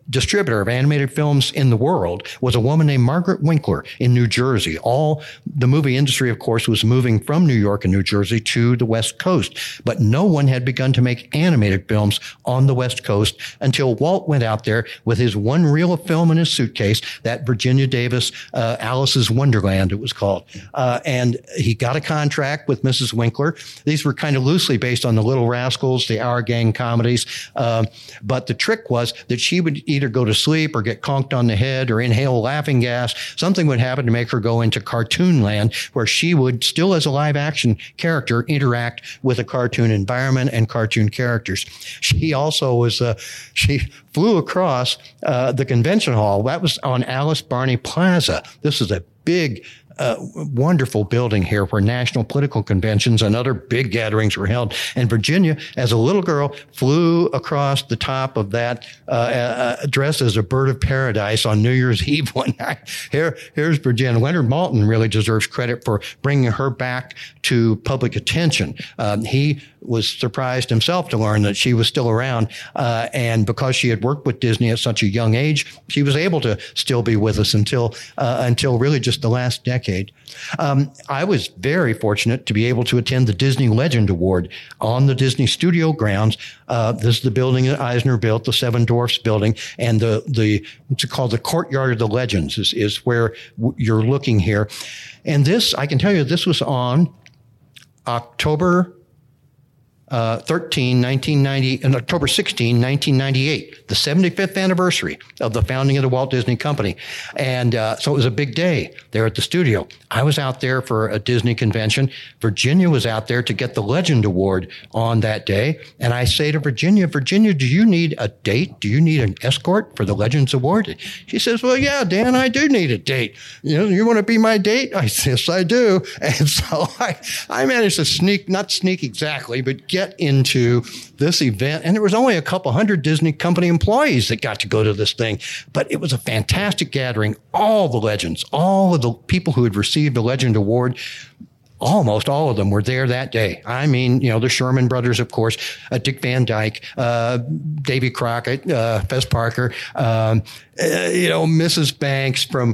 distributor of animated films in the world was a woman named Margaret Winkler in New Jersey. All the movie industry, of course, was moving from New York and New Jersey to the West Coast, but no one had begun to make animated films on the West Coast until Walt went out there with his one reel of film in his suitcase, that Virginia Davis, Alice's Wonderland, it was called. And he got a contract with Mrs. Winkler. These were kind of loosely based on the Little Rascals, the Our Gang comedies. But the trick was that she would either go to sleep or get conked on the head or inhale laughing gas. Something would happen to make her go into cartoon land, where she would, still as a live action character, interact with a cartoon environment and cartoon characters. She also was, she flew across the convention hall. That was on Alice Barney Plaza. This is a big, wonderful building here where national political conventions and other big gatherings were held. And Virginia, as a little girl, flew across the top of that, dressed as a bird of paradise on New Year's Eve one night. Here's Virginia. Leonard Maltin really deserves credit for bringing her back to public attention. He was surprised himself to learn that she was still around. And because she had worked with Disney at such a young age, she was able to still be with us until really just the last decade. I was very fortunate to be able to attend the Disney Legend Award on the Disney Studio grounds. This is the building that Eisner built, the Seven Dwarfs building, and the what's it called, the Courtyard of the Legends is where you're looking here. And this, I can tell you, this was on October 1990, and October 16, 1998, the 75th anniversary of the founding of the Walt Disney Company. And so it was a big day there at the studio. I was out there for a Disney convention. Virginia was out there to get the Legend Award on that day. And I say to Virginia, do you need a date? Do you need an escort for the Legends Award? She says, well, yeah, Dan, I do need a date. You want to be my date? I said, yes, I do. And so I managed to not sneak exactly, but get into this event. And there was only a couple hundred Disney company employees that got to go to this thing. But it was a fantastic gathering. All the legends, all of the people who had received the Legend Award, almost all of them were there that day. I mean, the Sherman brothers, of course, Dick Van Dyke, Davy Crockett, Fess Parker, Mrs. Banks from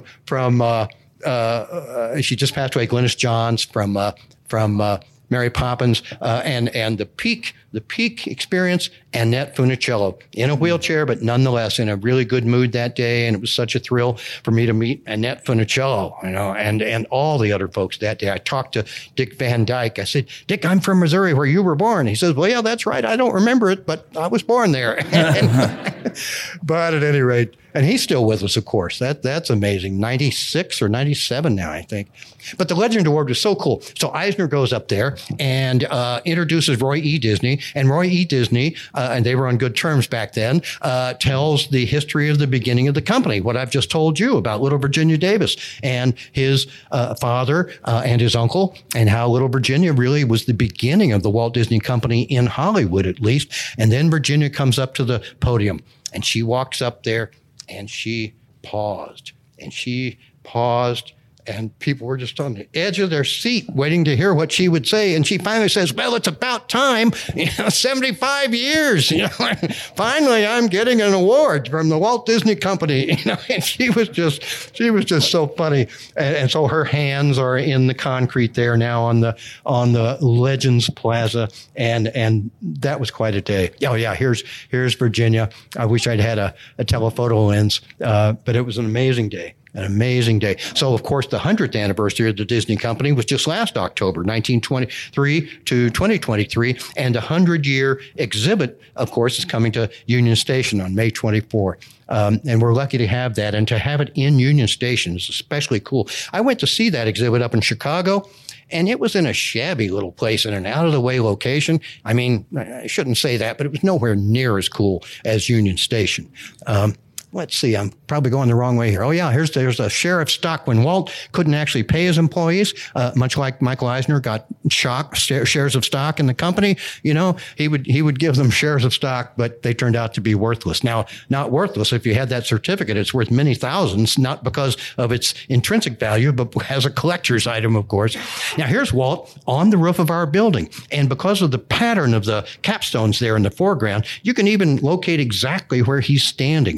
she just passed away, Glynis Johns from Mary Poppins, and the peak experience, Annette Funicello in a wheelchair, but nonetheless in a really good mood that day. And it was such a thrill for me to meet Annette Funicello, and all the other folks that day. I talked to Dick Van Dyke. I said, Dick, I'm from Missouri where you were born. He says, well, yeah, that's right. I don't remember it, but I was born there. But at any rate, and he's still with us, of course. That's amazing. 96 or 97 now, I think. But the Legend Award was so cool. So Eisner goes up there and introduces Roy E. Disney. And Roy E. Disney, and they were on good terms back then, tells the history of the beginning of the company, what I've just told you about little Virginia Davis and his father and his uncle, and how little Virginia really was the beginning of the Walt Disney Company in Hollywood, at least. And then Virginia comes up to the podium, and she walks up there, and she paused, and people were just on the edge of their seat waiting to hear what she would say. And she finally says, well, it's about time, 75 years, finally I'm getting an award from the Walt Disney Company, and she was just so funny. And so her hands are in the concrete there now on the Legends Plaza. And that was quite a day. Oh yeah. Here's Virginia. I wish I'd had a telephoto lens, but it was an amazing day. An amazing day. So, of course, the 100th anniversary of the Disney Company was just last October, 1923 to 2023. And a 100-year exhibit, of course, is coming to Union Station on May 24. And we're lucky to have that. And to have it in Union Station is especially cool. I went to see that exhibit up in Chicago, and it was in a shabby little place in an out-of-the-way location. I mean, I shouldn't say that, but it was nowhere near as cool as Union Station. Let's see, I'm probably going the wrong way here. Oh, yeah, there's a share of stock when Walt couldn't actually pay his employees, much like Michael Eisner got shares of stock in the company. He would give them shares of stock, but they turned out to be worthless. Now, not worthless. If you had that certificate, it's worth many thousands, not because of its intrinsic value, but as a collector's item, of course. Now, here's Walt on the roof of our building. And because of the pattern of the capstones there in the foreground, you can even locate exactly where he's standing, about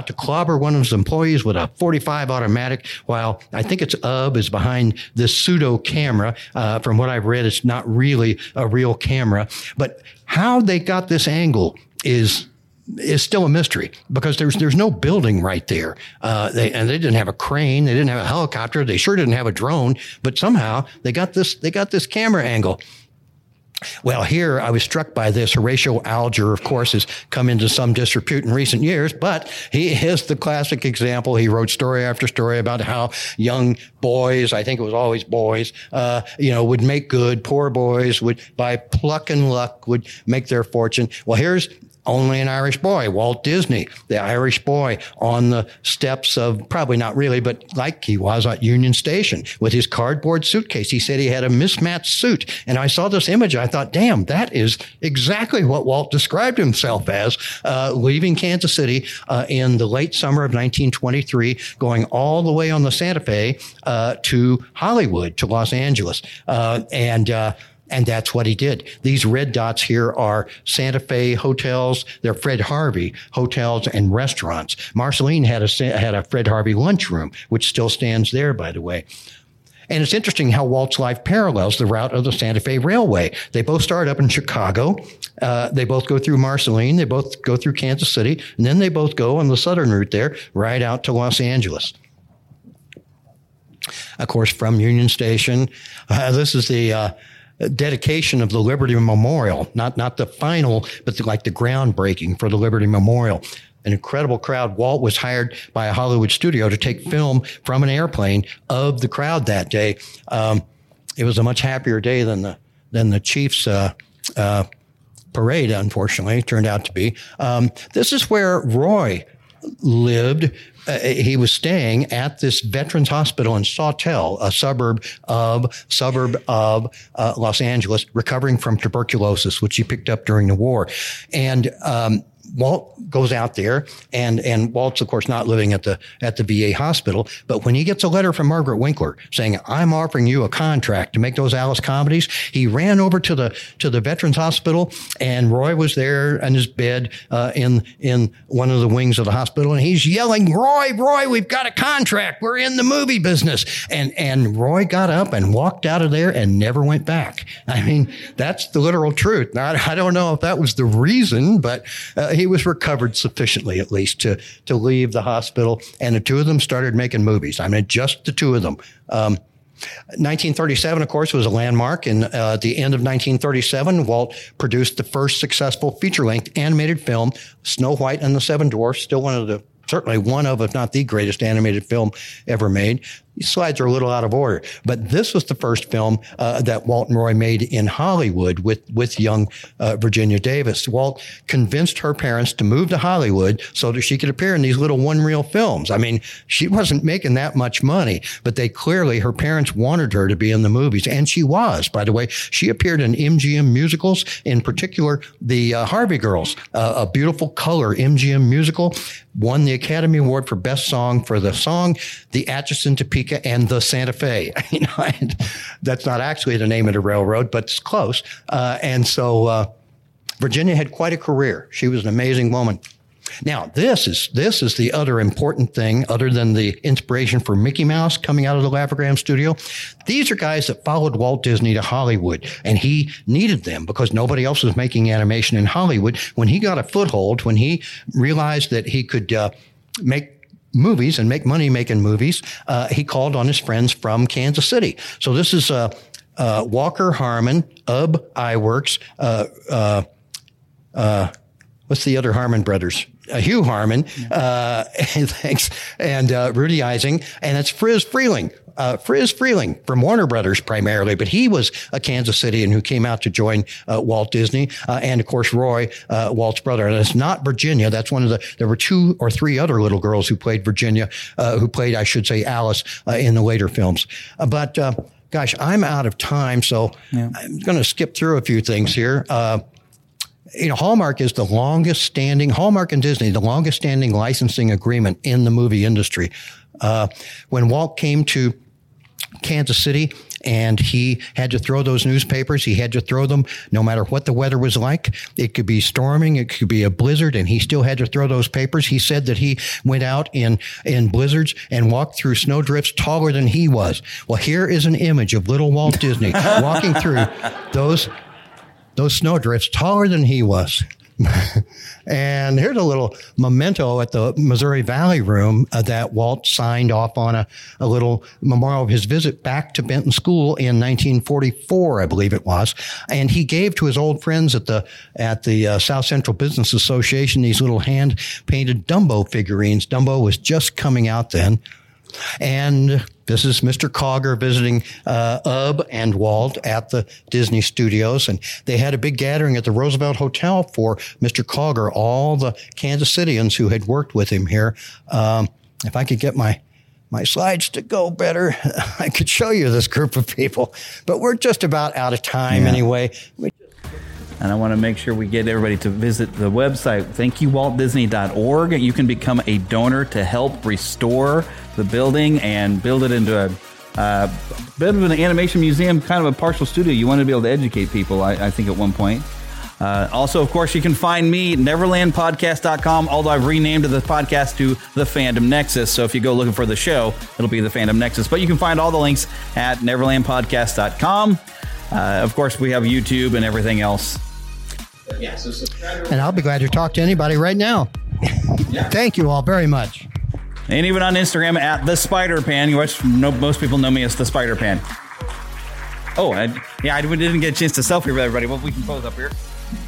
to clobber one of his employees with a .45 automatic, while I think it's Ub is behind this pseudo camera. From what I've read, it's not really a real camera. But how they got this angle is still a mystery, because there's no building right there. They didn't have a crane. They didn't have a helicopter. They sure didn't have a drone, but somehow they got this camera angle. Well, here I was struck by this. Horatio Alger, of course, has come into some disrepute in recent years, but he is the classic example. He wrote story after story about how young boys, I think it was always boys, would make good. Poor boys would, by pluck and luck, would make their fortune. Well, here's Only an Irish Boy, Walt Disney, the Irish boy on the steps of, probably not really, but like he was at Union Station with his cardboard suitcase. He said he had a mismatched suit. And I saw this image. I thought, damn, that is exactly what Walt described himself as, leaving Kansas City in the late summer of 1923, going all the way on the Santa Fe to Hollywood, to Los Angeles. And that's what he did. These red dots here are Santa Fe hotels. They're Fred Harvey hotels and restaurants. Marceline had a Fred Harvey lunchroom, which still stands there, by the way. And it's interesting how Walt's life parallels the route of the Santa Fe Railway. They both start up in Chicago. They both go through Marceline. They both go through Kansas City. And then they both go on the southern route there, right out to Los Angeles. Of course, from Union Station, this is the dedication of the Liberty Memorial, not the final, but the groundbreaking for the Liberty Memorial. An incredible crowd. Walt was hired by a Hollywood studio to take film from an airplane of the crowd that day. It was a much happier day than the Chiefs parade, unfortunately, turned out to be. This is where Roy lived. He was staying at this Veterans Hospital in Sawtell, a suburb of Los Angeles, recovering from tuberculosis, which he picked up during the war. And Walt goes out there, and Walt's, of course, not living at the VA hospital. But when he gets a letter from Margaret Winkler saying, "I'm offering you a contract to make those Alice comedies," he ran over to the Veterans Hospital, and Roy was there in his bed in one of the wings of the hospital, and he's yelling, "Roy, we've got a contract. We're in the movie business." And Roy got up and walked out of there and never went back. I mean, that's the literal truth. Now, I don't know if that was the reason, but he was recovered sufficiently, at least, to leave the hospital. And the two of them started making movies. I mean, just the two of them. 1937, of course, was a landmark. And at the end of 1937, Walt produced the first successful feature-length animated film, Snow White and the Seven Dwarfs, still certainly one of, if not the greatest animated film ever made. These slides are a little out of order, but this was the first film that Walt and Roy made in Hollywood with young Virginia Davis. Walt convinced her parents to move to Hollywood so that she could appear in these little one-reel films. I mean, she wasn't making that much money, but her parents wanted her to be in the movies, and she was, by the way. She appeared in MGM musicals, in particular the Harvey Girls, a beautiful color MGM musical, won the Academy Award for Best Song for the song The Atchison, Topeka, and the Santa Fe. That's not actually the name of the railroad, but it's close. And so Virginia had quite a career. She was an amazing woman. Now, this is the other important thing, other than the inspiration for Mickey Mouse coming out of the Laugh-O-Gram studio. These are guys that followed Walt Disney to Hollywood, and he needed them because nobody else was making animation in Hollywood. When he got a foothold, when he realized that he could make movies and make money making movies, he called on his friends from Kansas City. So this is Walker Harmon, Ub Iwerks, what's the other Harmon brothers? Hugh Harmon, thanks, and Rudy Ising, and it's Friz Freleng. Friz Freleng from Warner Brothers primarily, but he was a Kansas Citian who came out to join Walt Disney, and of course Roy, Walt's brother. And it's not Virginia. That's there were 2 or 3 other little girls who played Virginia, who played, I should say, Alice in the later films. But gosh, I'm out of time, so I'm going to skip through a few things here. Hallmark is Hallmark and Disney, the longest standing licensing agreement in the movie industry. When Walt came to Kansas City, and he had to throw those newspapers. He had to throw them no matter what the weather was like. It could be storming, it could be a blizzard, and he still had to throw those papers. He said that he went out in blizzards and walked through snowdrifts taller than he was. Well, here is an image of little Walt Disney walking through those snowdrifts taller than he was. And here's a little memento at the Missouri Valley Room that Walt signed off on a little memorial of his visit back to Benton School in 1944, I believe it was. And he gave to his old friends at the South Central Business Association these little hand-painted Dumbo figurines. Dumbo was just coming out then. And this is Mr. Cogger visiting Ub and Walt at the Disney Studios. And they had a big gathering at the Roosevelt Hotel for Mr. Cogger, all the Kansas Cityans who had worked with him here. If I could get my slides to go better, I could show you this group of people. But we're just about out of time anyway. And I want to make sure we get everybody to visit the website, thankyouwaltdisney.org. You can become a donor to help restore the building and build it into a bit of an animation museum, kind of a partial studio. You want to be able to educate people, I think, at one point. Also, of course, you can find me at neverlandpodcast.com, although I've renamed the podcast to The Fandom Nexus. So if you go looking for the show, it'll be The Fandom Nexus. But you can find all the links at neverlandpodcast.com. Of course, we have YouTube and everything else. Yeah, and I'll be glad to talk to anybody right now. Thank you all very much. And even on Instagram at The Spider Pan, which most people know me as The Spider Pan. Oh, I didn't get a chance to selfie with everybody. Well, we can pose up here.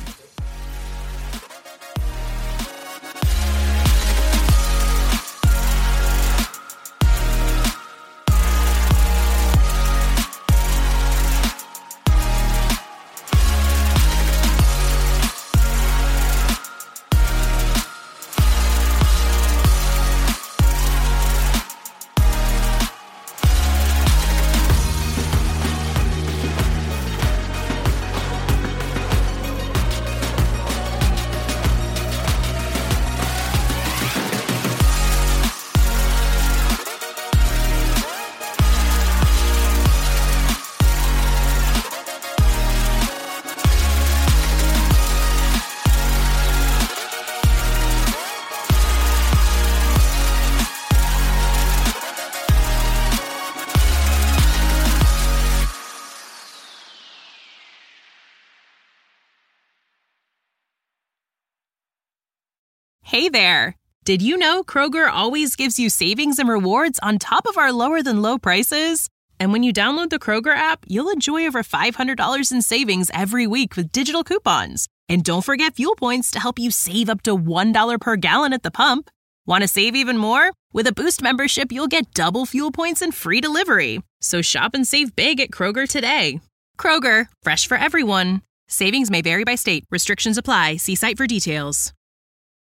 Hey there! Did you know Kroger always gives you savings and rewards on top of our lower-than-low prices? And when you download the Kroger app, you'll enjoy over $500 in savings every week with digital coupons. And don't forget fuel points to help you save up to $1 per gallon at the pump. Want to save even more? With a Boost membership, you'll get double fuel points and free delivery. So shop and save big at Kroger today. Kroger, fresh for everyone. Savings may vary by state. Restrictions apply. See site for details.